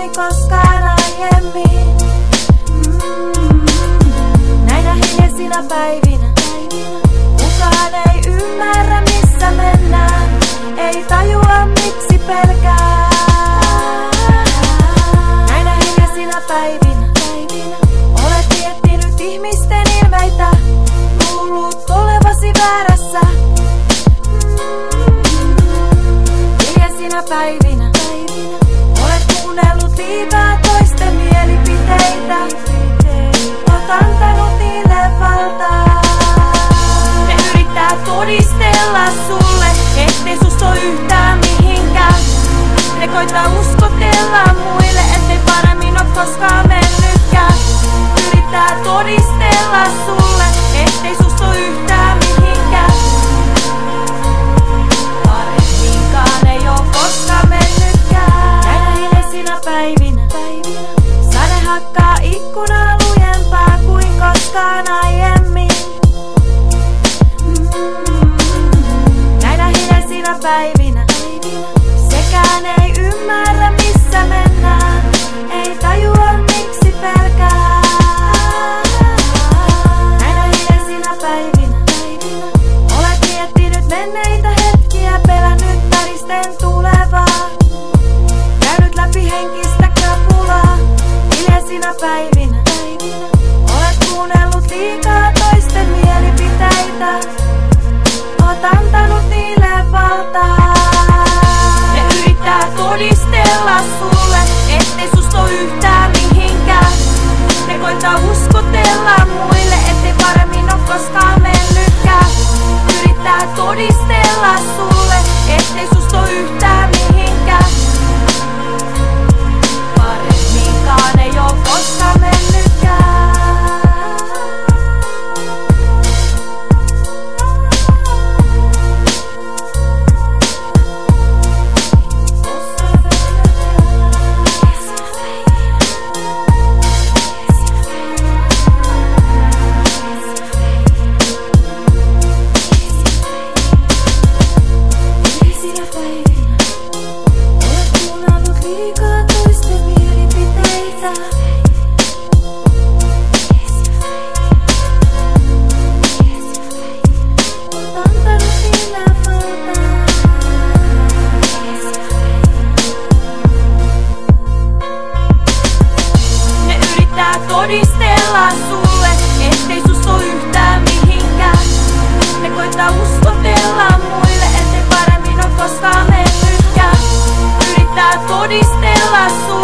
kuin koskaan aiemmin. Näinä hiljaisina päivinä kukaan ei ymmärrä missä mennään, ei tajua miksi pelkää. Näinä hiljaisina päivinä olet miettinyt ihmisten ilmeitä, luullut olevasi väärässä. Hiljaisina päivinä olet kuunnellut liikaa toisten mielipiteitä, oot antanut niille valtaa. Ne yrittää todistella sulle, ettei susta oo yhtään mihinkään. Ne koittaa uskotella muille, ettei paremmin oo koskaan mennytkään. Yrittää todistella sulle, ettei susta oo yhtään mihinkään. Paremminkaan ei oo koskaan mennytkään. Näinä hiljaisina päivinä sade hakkaa ikkunaa lujempaa kuin koskaan aiemmin. Näinä hiljaisina päivinä sekään ei ymmärrä missä mennään, ei tajua miksi pelkää. Näinä hiljaisina päivinä olet miettinyt menneitä hetkiä, pelännyt väristen tulevaa, käynyt läpi henkistä krapulaa. Hiljaisina päivinä olet kuunnellut liikaa toisten mielipiteitä, oot antanut niille valtaa. Ne yrittää todistella sulle, ettei susta oo yhtään mihinkään. Ne koittaa uskotella muille, ettei paremmin oo koskaan mennytkään. Yrittää todistella sulle, ettei susta oo yhtään mihinkään. Paremminkaan ei oo koskaan mennytkään. Todistella sulle, ettei susta oo yhtään mihinkään. Ne koittaa uskotella muille, ettei paremmin oo koskaan mennytkään. Yrittää todistella sulle.